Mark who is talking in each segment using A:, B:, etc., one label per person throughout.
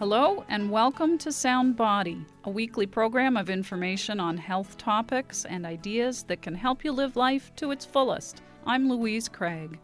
A: Hello and welcome to Sound Body, a weekly program of information on health topics and ideas that can help you live life to its fullest. I'm Louise Craig.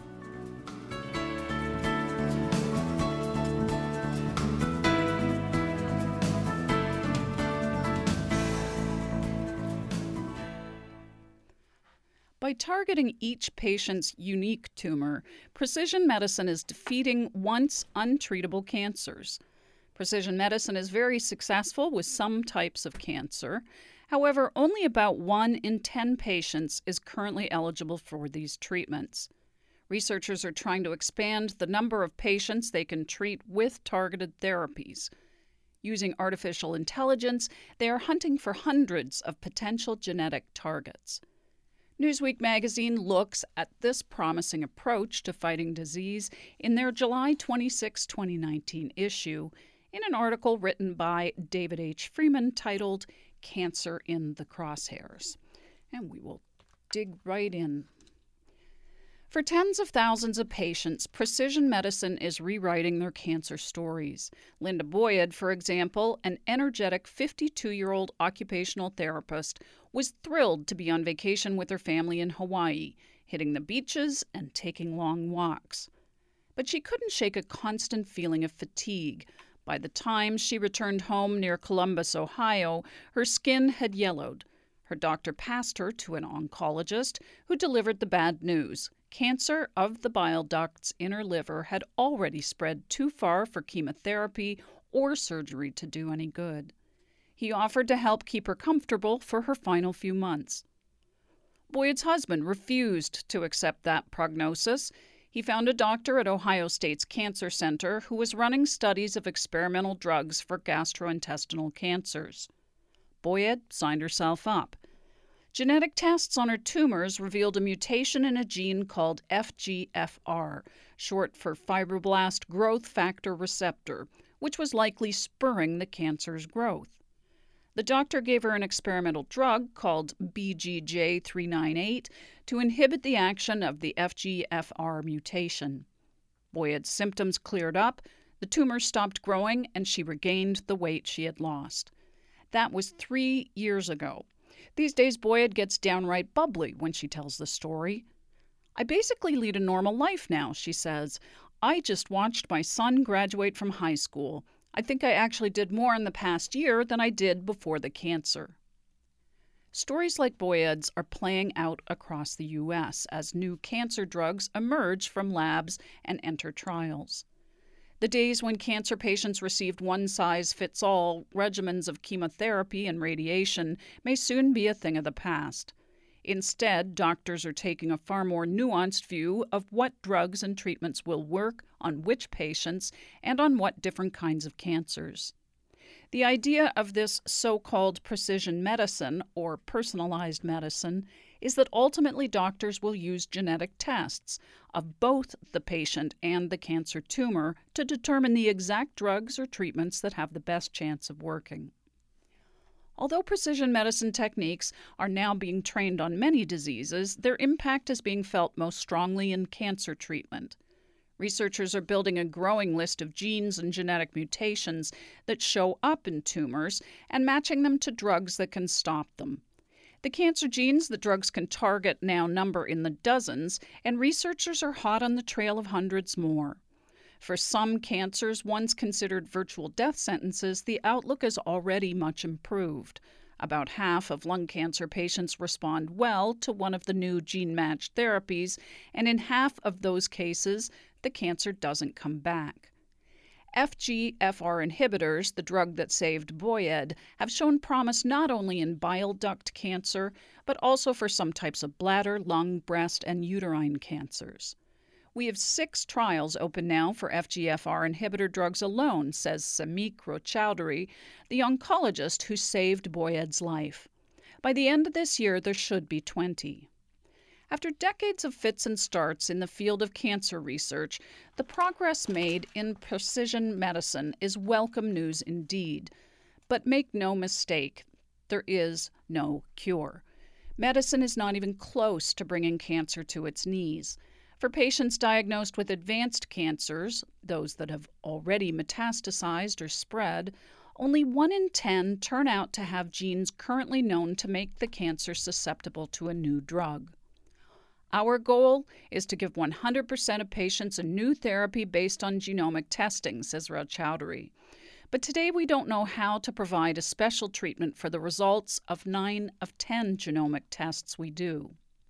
A: By targeting each patient's unique tumor, precision medicine is defeating once untreatable cancers. Precision medicine is very successful with some types of cancer. However, only about 1 in 10 patients is currently eligible for these treatments. Researchers are trying to expand the number of patients they can treat with targeted therapies. Using artificial intelligence, they are hunting for hundreds of potential genetic targets. Newsweek magazine looks at this promising approach to fighting disease in their July 26, 2019 issue in an article written by David H. Freeman titled Cancer in the Crosshairs. And we will dig right in. For tens of thousands of patients, precision medicine is rewriting their cancer stories. Linda Boyd, for example, an energetic 52-year-old occupational therapist, was thrilled to be on vacation with her family in Hawaii, hitting the beaches and taking long walks. But she couldn't shake a constant feeling of fatigue. By the time she returned home near Columbus, Ohio, her skin had yellowed. Her doctor passed her to an oncologist who delivered the bad news. Cancer of the bile ducts in her liver had already spread too far for chemotherapy or surgery to do any good. He offered to help keep her comfortable for her final few months. Boyd's husband refused to accept that prognosis. He found a doctor at Ohio State's Cancer Center who was running studies of experimental drugs for gastrointestinal cancers. Boyd signed herself up. Genetic tests on her tumors revealed a mutation in a gene called FGFR, short for fibroblast growth factor receptor, which was likely spurring the cancer's growth. The doctor gave her an experimental drug called BGJ398 to inhibit the action of the FGFR mutation. Boyd's symptoms cleared up, the tumor stopped growing, and she regained the weight she had lost. That was 3 years ago. These days, Boyd gets downright bubbly when she tells the story. I basically lead a normal life now, she says. I just watched my son graduate from high school. I think I actually did more in the past year than I did before the cancer. Stories like Boyd's are playing out across the U.S. as new cancer drugs emerge from labs and enter trials. The days when cancer patients received one-size-fits-all regimens of chemotherapy and radiation may soon be a thing of the past. Instead, doctors are taking a far more nuanced view of what drugs and treatments will work on which patients and on what different kinds of cancers. The idea of this so-called precision medicine, or personalized medicine, is that ultimately doctors will use genetic tests of both the patient and the cancer tumor to determine the exact drugs or treatments that have the best chance of working. Although precision medicine techniques are now being trained on many diseases, their impact is being felt most strongly in cancer treatment. Researchers are building a growing list of genes and genetic mutations that show up in tumors and matching them to drugs that can stop them. The cancer genes the drugs can target now number in the dozens, and researchers are hot on the trail of hundreds more. For some cancers once considered virtual death sentences, the outlook is already much improved. About half of lung cancer patients respond well to one of the new gene-matched therapies, and in half of those cases, the cancer doesn't come back. FGFR inhibitors, the drug that saved Boyd, have shown promise not only in bile duct cancer, but also for some types of bladder, lung, breast, and uterine cancers. We have 6 trials open now for FGFR inhibitor drugs alone, says Samik Rochaudhary, the oncologist who saved Boyd's life. By the end of this year, there should be 20. After decades of fits and starts in the field of cancer research, the progress made in precision medicine is welcome news indeed. But make no mistake, there is no cure. Medicine is not even close to bringing cancer to its knees. For patients diagnosed with advanced cancers, those that have already metastasized or spread, only 1 in 10 turn out to have genes currently known to make the cancer susceptible to a new drug. Our goal is to give 100% of patients a new therapy based on genomic testing, says Rao-Chaudhary. But today we don't know how to provide a special treatment for the results of 9 of 10 genomic tests we do.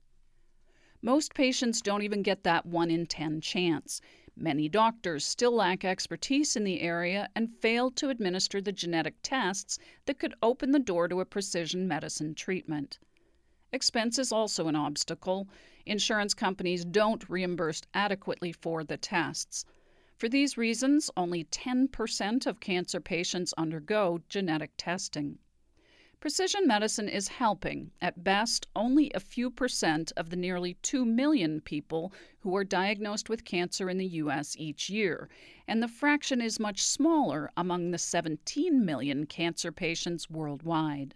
A: Most patients don't even get that 1 in 10 chance. Many doctors still lack expertise in the area and fail to administer the genetic tests that could open the door to a precision medicine treatment. Expense is also an obstacle. Insurance companies don't reimburse adequately for the tests. For these reasons, only 10% of cancer patients undergo genetic testing. Precision medicine is helping, at best, only a few percent of the nearly 2 million people who are diagnosed with cancer in the U.S. each year, and the fraction is much smaller among the 17 million cancer patients worldwide.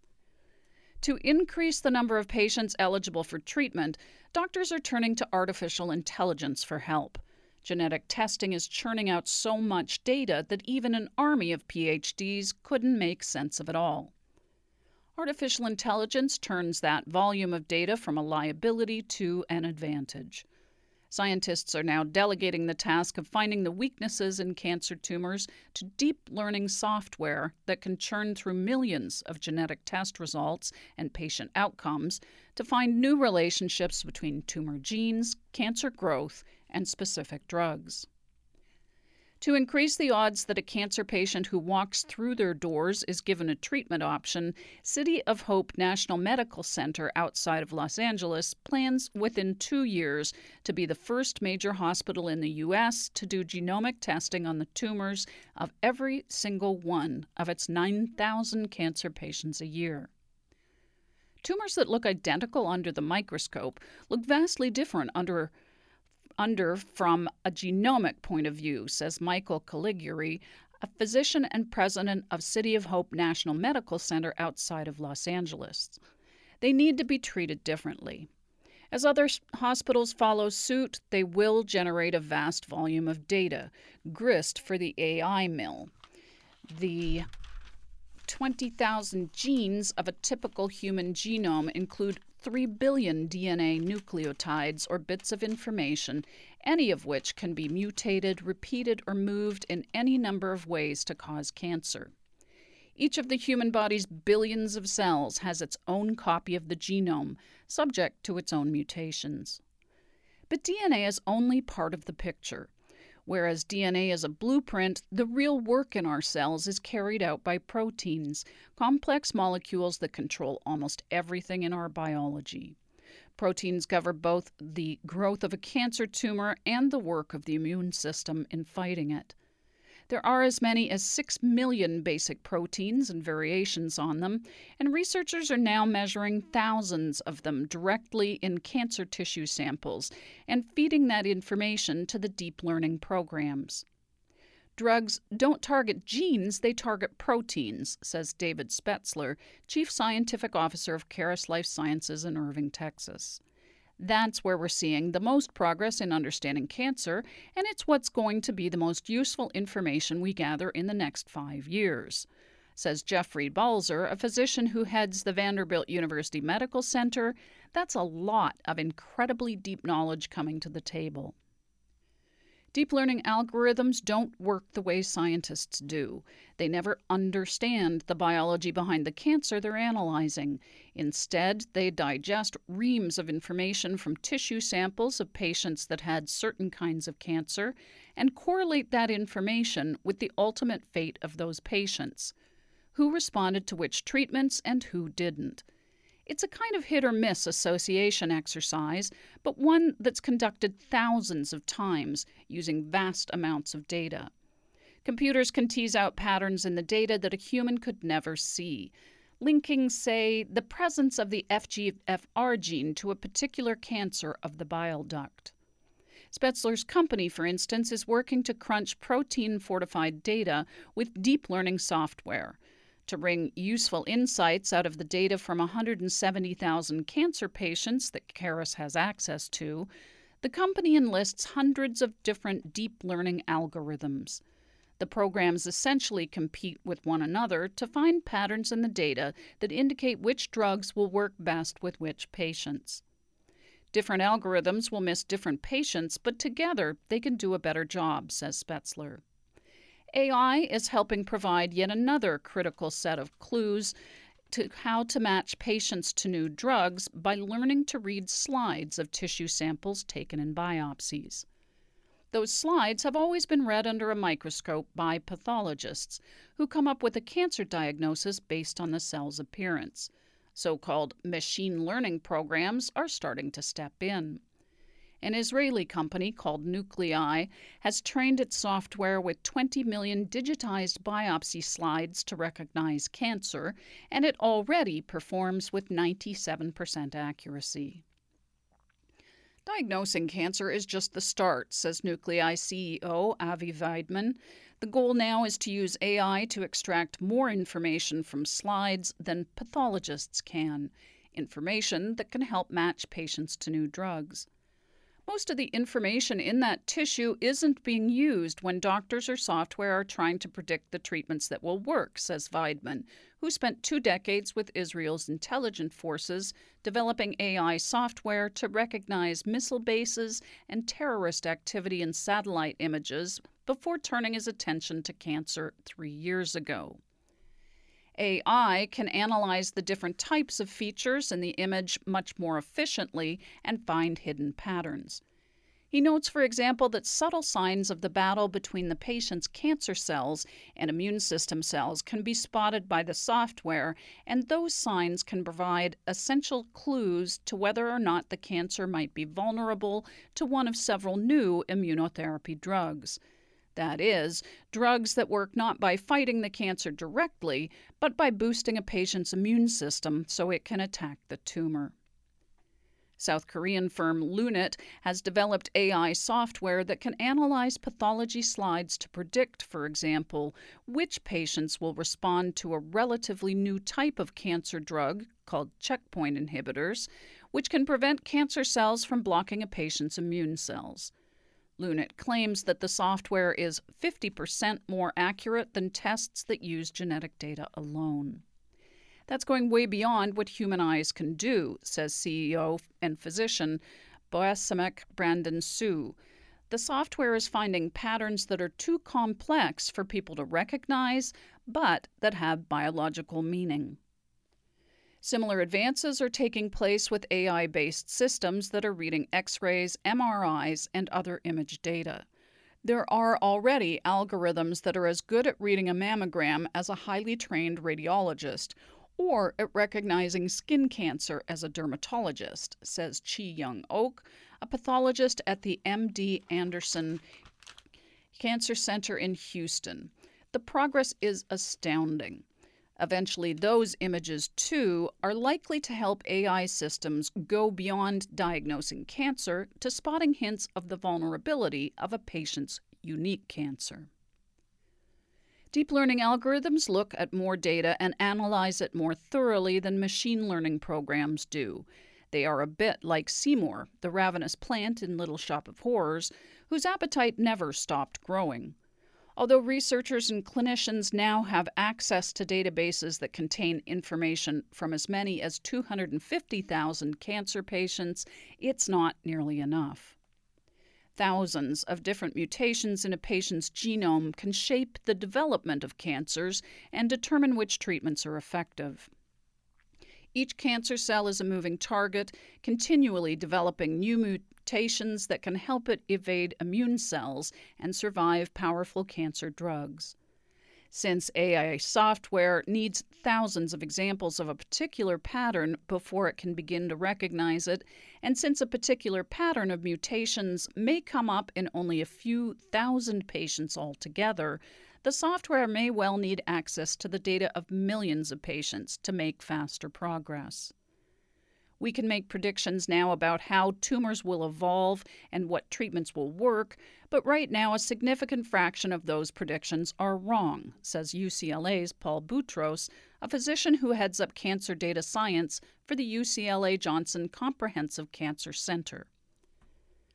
A: To increase the number of patients eligible for treatment, doctors are turning to artificial intelligence for help. Genetic testing is churning out so much data that even an army of PhDs couldn't make sense of it all. Artificial intelligence turns that volume of data from a liability to an advantage. Scientists are now delegating the task of finding the weaknesses in cancer tumors to deep learning software that can churn through millions of genetic test results and patient outcomes to find new relationships between tumor genes, cancer growth, and specific drugs. To increase the odds that a cancer patient who walks through their doors is given a treatment option, City of Hope National Medical Center outside of Los Angeles plans within 2 years to be the first major hospital in the U.S. to do genomic testing on the tumors of every single one of its 9,000 cancer patients a year. Tumors that look identical under the microscope look vastly different from a genomic point of view, says Michael Caligari, a physician and president of City of Hope National Medical Center outside of Los Angeles. They need to be treated differently. As other hospitals follow suit, they will generate a vast volume of data, grist for the AI mill. The 20,000 genes of a typical human genome include 3 billion DNA nucleotides or bits of information, any of which can be mutated, repeated, or moved in any number of ways to cause cancer. Each of the human body's billions of cells has its own copy of the genome, subject to its own mutations. But DNA is only part of the picture. Whereas DNA is a blueprint, the real work in our cells is carried out by proteins, complex molecules that control almost everything in our biology. Proteins govern both the growth of a cancer tumor and the work of the immune system in fighting it. There are as many as 6 million basic proteins and variations on them, and researchers are now measuring thousands of them directly in cancer tissue samples and feeding that information to the deep learning programs. Drugs don't target genes, they target proteins, says David Spetzler, Chief Scientific Officer of Caris Life Sciences in Irving, Texas. That's where we're seeing the most progress in understanding cancer, and it's what's going to be the most useful information we gather in the next 5 years, says Jeffrey Balzer, a physician who heads the Vanderbilt University Medical Center. That's a lot of incredibly deep knowledge coming to the table. Deep learning algorithms don't work the way scientists do. They never understand the biology behind the cancer they're analyzing. Instead, they digest reams of information from tissue samples of patients that had certain kinds of cancer and correlate that information with the ultimate fate of those patients, who responded to which treatments and who didn't. It's a kind of hit-or-miss association exercise, but one that's conducted thousands of times using vast amounts of data. Computers can tease out patterns in the data that a human could never see, linking, say, the presence of the FGFR gene to a particular cancer of the bile duct. Spetzler's company, for instance, is working to crunch protein-fortified data with deep learning software. To bring useful insights out of the data from 170,000 cancer patients that Caris has access to, The company enlists hundreds of different deep learning algorithms. The programs essentially compete with one another to find patterns in the data that indicate which drugs will work best with which patients. Different algorithms will miss different patients, but together they can do a better job, says Spetzler. AI is helping provide yet another critical set of clues to how to match patients to new drugs by learning to read slides of tissue samples taken in biopsies. Those slides have always been read under a microscope by pathologists who come up with a cancer diagnosis based on the cell's appearance. So-called machine learning programs are starting to step in. An Israeli company called Nuclei has trained its software with 20 million digitized biopsy slides to recognize cancer, and it already performs with 97% accuracy. Diagnosing cancer is just the start, says Nuclei CEO Avi Weidman. The goal now is to use AI to extract more information from slides than pathologists can, information that can help match patients to new drugs. Most of the information in that tissue isn't being used when doctors or software are trying to predict the treatments that will work, says Weidman, who spent 2 decades with Israel's intelligence forces developing AI software to recognize missile bases and terrorist activity in satellite images before turning his attention to cancer 3 years ago. AI can analyze the different types of features in the image much more efficiently and find hidden patterns. He notes, for example, that subtle signs of the battle between the patient's cancer cells and immune system cells can be spotted by the software, and those signs can provide essential clues to whether or not the cancer might be vulnerable to one of several new immunotherapy drugs. That is, drugs that work not by fighting the cancer directly, but by boosting a patient's immune system so it can attack the tumor. South Korean firm Lunit has developed AI software that can analyze pathology slides to predict, for example, which patients will respond to a relatively new type of cancer drug called checkpoint inhibitors, which can prevent cancer cells from blocking a patient's immune cells. Lunit claims that the software is 50% more accurate than tests that use genetic data alone. That's going way beyond what human eyes can do, says CEO and physician Boasamek Brandon Su. The software is finding patterns that are too complex for people to recognize, but that have biological meaning. Similar advances are taking place with AI-based systems that are reading X-rays, MRIs, and other image data. There are already algorithms that are as good at reading a mammogram as a highly trained radiologist, or at recognizing skin cancer as a dermatologist, says Chi-Young Oak, a pathologist at the MD Anderson Cancer Center in Houston. The progress is astounding. Eventually, those images, too, are likely to help AI systems go beyond diagnosing cancer to spotting hints of the vulnerability of a patient's unique cancer. Deep learning algorithms look at more data and analyze it more thoroughly than machine learning programs do. They are a bit like Seymour, the ravenous plant in Little Shop of Horrors, whose appetite never stopped growing. Although researchers and clinicians now have access to databases that contain information from as many as 250,000 cancer patients, it's not nearly enough. Thousands of different mutations in a patient's genome can shape the development of cancers and determine which treatments are effective. Each cancer cell is a moving target, continually developing new mutations that can help it evade immune cells and survive powerful cancer drugs. Since AI software needs thousands of examples of a particular pattern before it can begin to recognize it, and since a particular pattern of mutations may come up in only a few thousand patients altogether, the software may well need access to the data of millions of patients to make faster progress. We can make predictions now about how tumors will evolve and what treatments will work, but right now a significant fraction of those predictions are wrong, says UCLA's Paul Boutros, a physician who heads up cancer data science for the UCLA Johnson Comprehensive Cancer Center.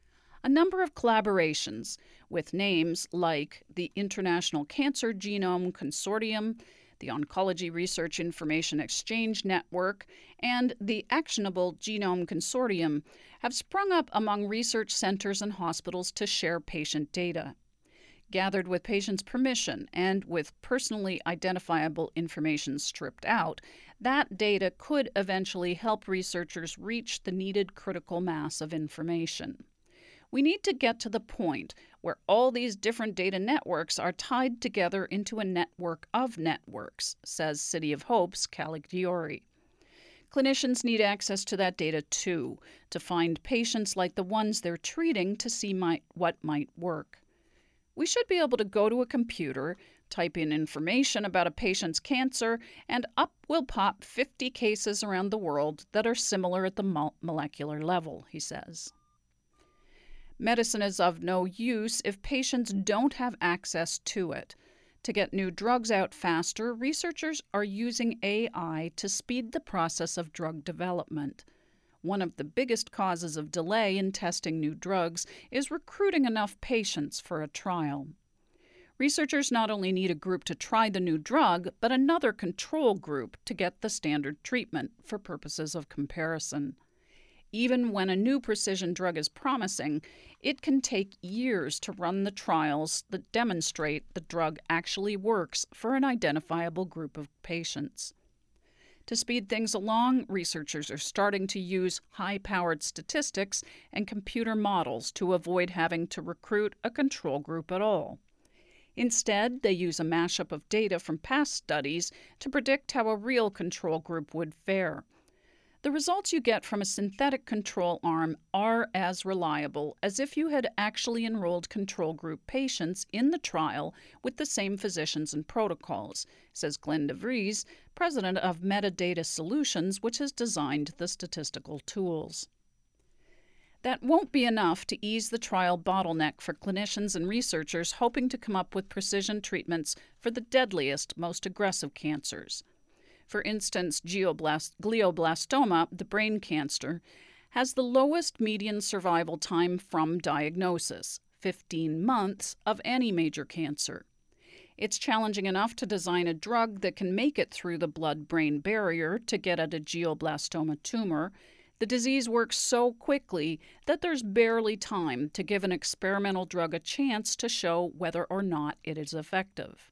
A: a number of collaborations with names like the International Cancer Genome Consortium, the Oncology Research Information Exchange Network, and the Actionable Genome Consortium have sprung up among research centers and hospitals to share patient data. Gathered with patients' permission and with personally identifiable information stripped out, that data could eventually help researchers reach the needed critical mass of information. We need to get to the point where all these different data networks are tied together into a network of networks, says City of Hope's Caligiuri. Clinicians need access to that data too, to find patients like the ones they're treating to see what might work. We should be able to go to a computer, type in information about a patient's cancer, and up will pop 50 cases around the world that are similar at the molecular level, he says. Medicine is of no use if patients don't have access to it. To get new drugs out faster, researchers are using AI to speed the process of drug development. One of the biggest causes of delay in testing new drugs is recruiting enough patients for a trial. Researchers not only need a group to try the new drug, but another control group to get the standard treatment for purposes of comparison. Even when a new precision drug is promising, it can take years to run the trials that demonstrate the drug actually works for an identifiable group of patients. To speed things along, researchers are starting to use high-powered statistics and computer models to avoid having to recruit a control group at all. Instead, they use a mashup of data from past studies to predict how a real control group would fare. The results you get from a synthetic control arm are as reliable as if you had actually enrolled control group patients in the trial with the same physicians and protocols, says Glenn DeVries, president of Metadata Solutions, which has designed the statistical tools. That won't be enough to ease the trial bottleneck for clinicians and researchers hoping to come up with precision treatments for the deadliest, most aggressive cancers. For instance, glioblastoma, the brain cancer, has the lowest median survival time from diagnosis, 15 months, of any major cancer. It's challenging enough to design a drug that can make it through the blood-brain barrier to get at a glioblastoma tumor. The disease works so quickly that there's barely time to give an experimental drug a chance to show whether or not it is effective.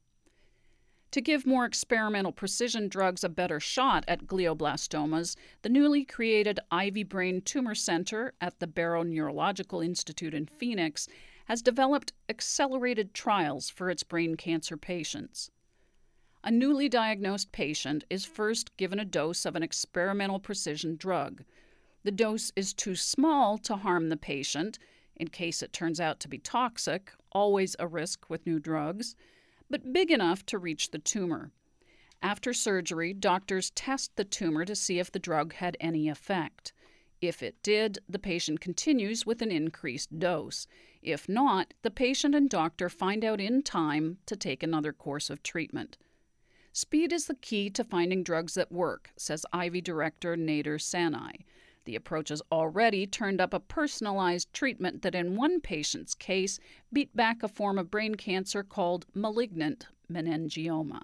A: To give more experimental precision drugs a better shot at glioblastomas, the newly created Ivy Brain Tumor Center at the Barrow Neurological Institute in Phoenix has developed accelerated trials for its brain cancer patients. A newly diagnosed patient is first given a dose of an experimental precision drug. The dose is too small to harm the patient, in case it turns out to be toxic, always a risk with new drugs, but big enough to reach the tumor. After surgery, doctors test the tumor to see if the drug had any effect. If it did, the patient continues with an increased dose. If not, the patient and doctor find out in time to take another course of treatment. Speed is the key to finding drugs that work, says Ivy director Nader Sanai. The approach has already turned up a personalized treatment that in one patient's case beat back a form of brain cancer called malignant meningioma.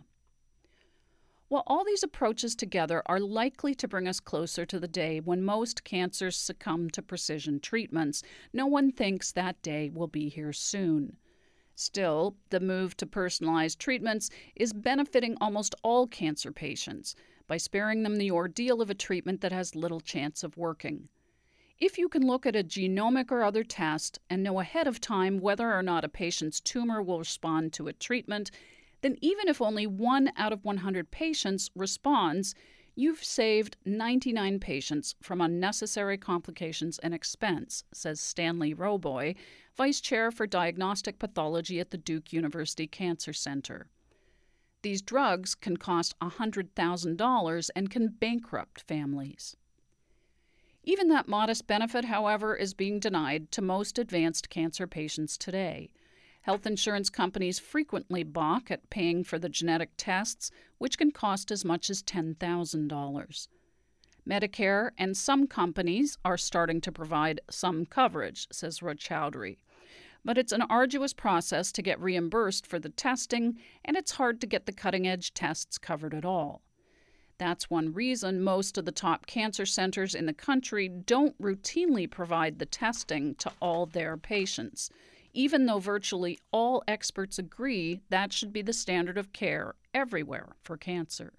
A: While all these approaches together are likely to bring us closer to the day when most cancers succumb to precision treatments, no one thinks that day will be here soon. Still, the move to personalized treatments is benefiting almost all cancer patients by sparing them the ordeal of a treatment that has little chance of working. If you can look at a genomic or other test and know ahead of time whether or not a patient's tumor will respond to a treatment, then even if only 1 out of 100 patients responds, you've saved 99 patients from unnecessary complications and expense, says Stanley Roboy, Vice Chair for Diagnostic Pathology at the Duke University Cancer Center. These drugs can cost $100,000 and can bankrupt families. Even that modest benefit, however, is being denied to most advanced cancer patients today. Health insurance companies frequently balk at paying for the genetic tests, which can cost as much as $10,000. Medicare and some companies are starting to provide some coverage, says Rochaudhary. But it's an arduous process to get reimbursed for the testing, and it's hard to get the cutting-edge tests covered at all. That's one reason most of the top cancer centers in the country don't routinely provide the testing to all their patients, even though virtually all experts agree that should be the standard of care everywhere for cancer.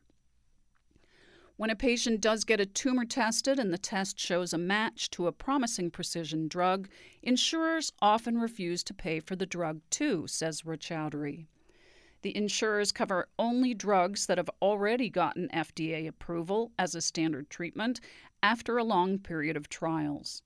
A: When a patient does get a tumor tested and the test shows a match to a promising precision drug, insurers often refuse to pay for the drug too, says Rochaudhary. The insurers cover only drugs that have already gotten FDA approval as a standard treatment after a long period of trials.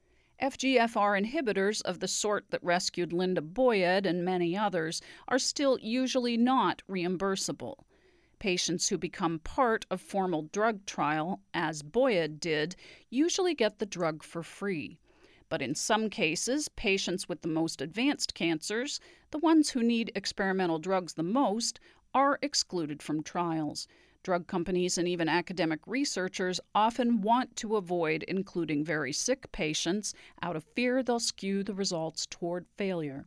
A: FGFR inhibitors of the sort that rescued Linda Boyd and many others are still usually not reimbursable. Patients who become part of formal drug trial, as Boyd did, usually get the drug for free. But in some cases, patients with the most advanced cancers, the ones who need experimental drugs the most, are excluded from trials. Drug companies and even academic researchers often want to avoid including very sick patients out of fear they'll skew the results toward failure.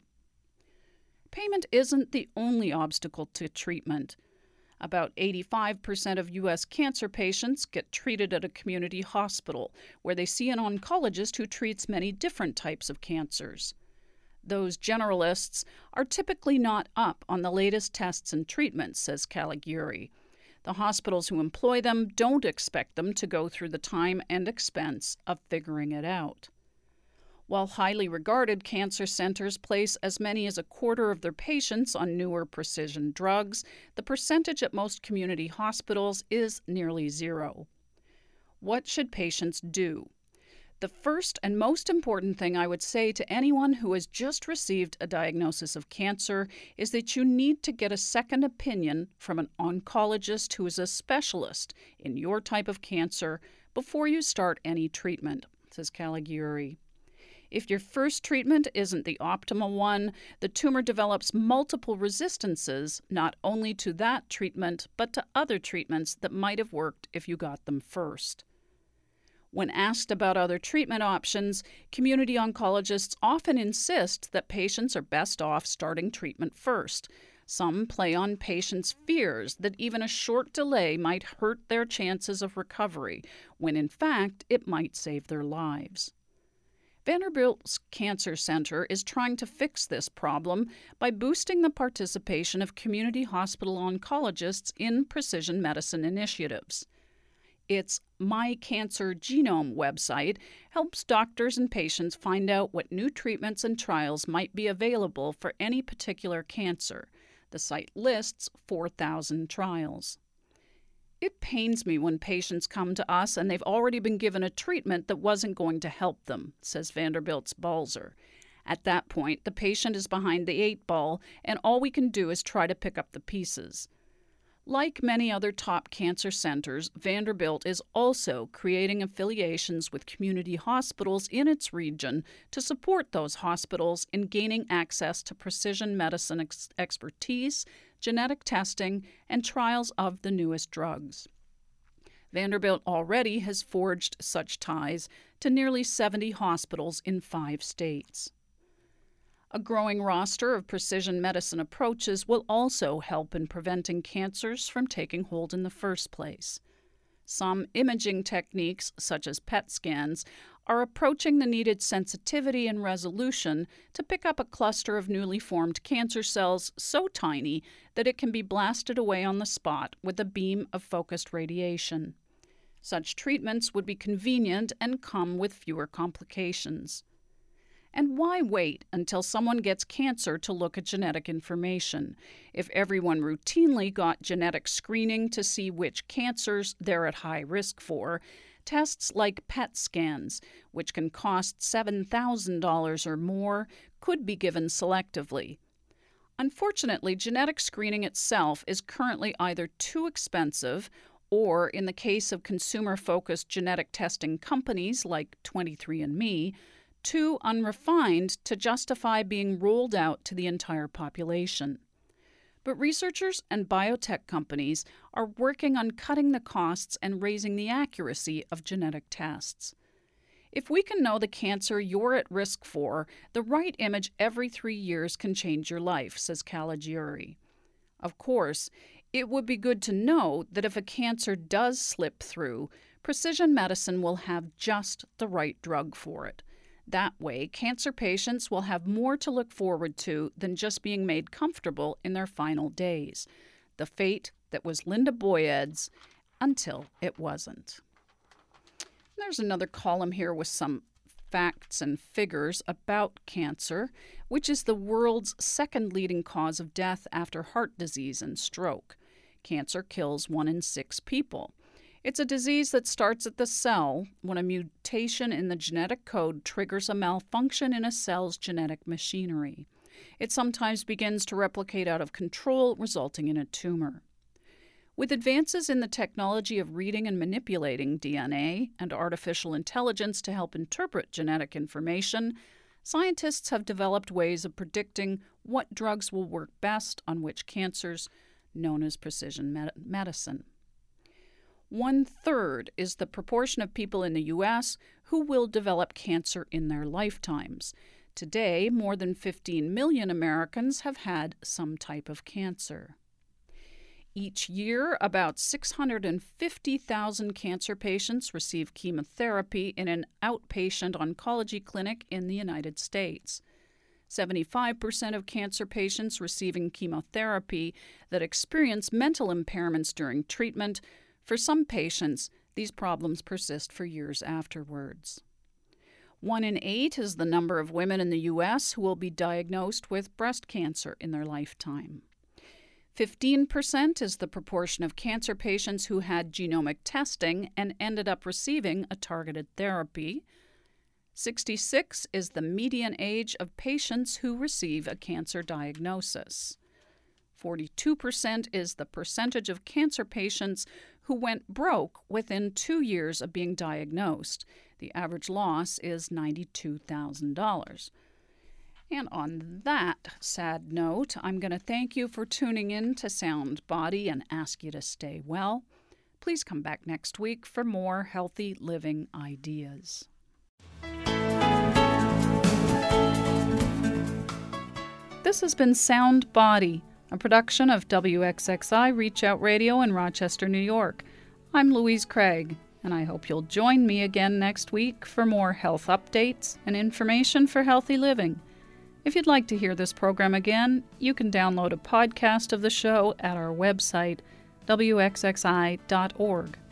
A: Payment isn't the only obstacle to treatment. About 85% of U.S. cancer patients get treated at a community hospital, where they see an oncologist who treats many different types of cancers. Those generalists are typically not up on the latest tests and treatments, says Caligiuri. The hospitals who employ them don't expect them to go through the time and expense of figuring it out. While highly regarded cancer centers place as many as a quarter of their patients on newer precision drugs, the percentage at most community hospitals is nearly zero. What should patients do? The first and most important thing I would say to anyone who has just received a diagnosis of cancer is that you need to get a second opinion from an oncologist who is a specialist in your type of cancer before you start any treatment, says Caligiuri. If your first treatment isn't the optimal one, the tumor develops multiple resistances, not only to that treatment, but to other treatments that might have worked if you got them first. When asked about other treatment options, community oncologists often insist that patients are best off starting treatment first. Some play on patients' fears that even a short delay might hurt their chances of recovery, when in fact it might save their lives. Vanderbilt's Cancer Center is trying to fix this problem by boosting the participation of community hospital oncologists in precision medicine initiatives. Its My Cancer Genome website helps doctors and patients find out what new treatments and trials might be available for any particular cancer. The site lists 4,000 trials. It pains me when patients come to us and they've already been given a treatment that wasn't going to help them, says Vanderbilt's Balzer. At that point, the patient is behind the 8 ball, and all we can do is try to pick up the pieces. Like many other top cancer centers, Vanderbilt is also creating affiliations with community hospitals in its region to support those hospitals in gaining access to precision medicine expertise, genetic testing, and trials of the newest drugs. Vanderbilt already has forged such ties to nearly 70 hospitals in 5 states. A growing roster of precision medicine approaches will also help in preventing cancers from taking hold in the first place. Some imaging techniques, such as PET scans, are approaching the needed sensitivity and resolution to pick up a cluster of newly formed cancer cells so tiny that it can be blasted away on the spot with a beam of focused radiation. Such treatments would be convenient and come with fewer complications. And why wait until someone gets cancer to look at genetic information? If everyone routinely got genetic screening to see which cancers they're at high risk for, tests like PET scans, which can cost $7,000 or more, could be given selectively. Unfortunately, genetic screening itself is currently either too expensive or, in the case of consumer-focused genetic testing companies like 23andMe, too unrefined to justify being rolled out to the entire population. But researchers and biotech companies are working on cutting the costs and raising the accuracy of genetic tests. If we can know the cancer you're at risk for, the right image every 3 years can change your life, says Caligiuri. Of course, it would be good to know that if a cancer does slip through, precision medicine will have just the right drug for it. That way, cancer patients will have more to look forward to than just being made comfortable in their final days. The fate that was Linda Boyed's until it wasn't. There's another column here with some facts and figures about cancer, which is the world's second leading cause of death after heart disease and stroke. Cancer kills 1 in 6 people. It's a disease that starts at the cell when a mutation in the genetic code triggers a malfunction in a cell's genetic machinery. It sometimes begins to replicate out of control, resulting in a tumor. With advances in the technology of reading and manipulating DNA and artificial intelligence to help interpret genetic information, scientists have developed ways of predicting what drugs will work best on which cancers, known as precision medicine. 1/3 is the proportion of people in the U.S. who will develop cancer in their lifetimes. Today, more than 15 million Americans have had some type of cancer. Each year, about 650,000 cancer patients receive chemotherapy in an outpatient oncology clinic in the United States. 75% of cancer patients receiving chemotherapy that experience mental impairments during treatment. For some patients, these problems persist for years afterwards. 1 in 8 is the number of women in the U.S. who will be diagnosed with breast cancer in their lifetime. 15% is the proportion of cancer patients who had genomic testing and ended up receiving a targeted therapy. 66 is the median age of patients who receive a cancer diagnosis. 42% is the percentage of cancer patients who went broke within 2 years of being diagnosed. The average loss is $92,000. And on that sad note, I'm going to thank you for tuning in to Sound Body and ask you to stay well. Please come back next week for more healthy living ideas. This has been Sound Body, a production of WXXI Reach Out Radio in Rochester, New York. I'm Louise Craig, and I hope you'll join me again next week for more health updates and information for healthy living. If you'd like to hear this program again, you can download a podcast of the show at our website, wxxi.org.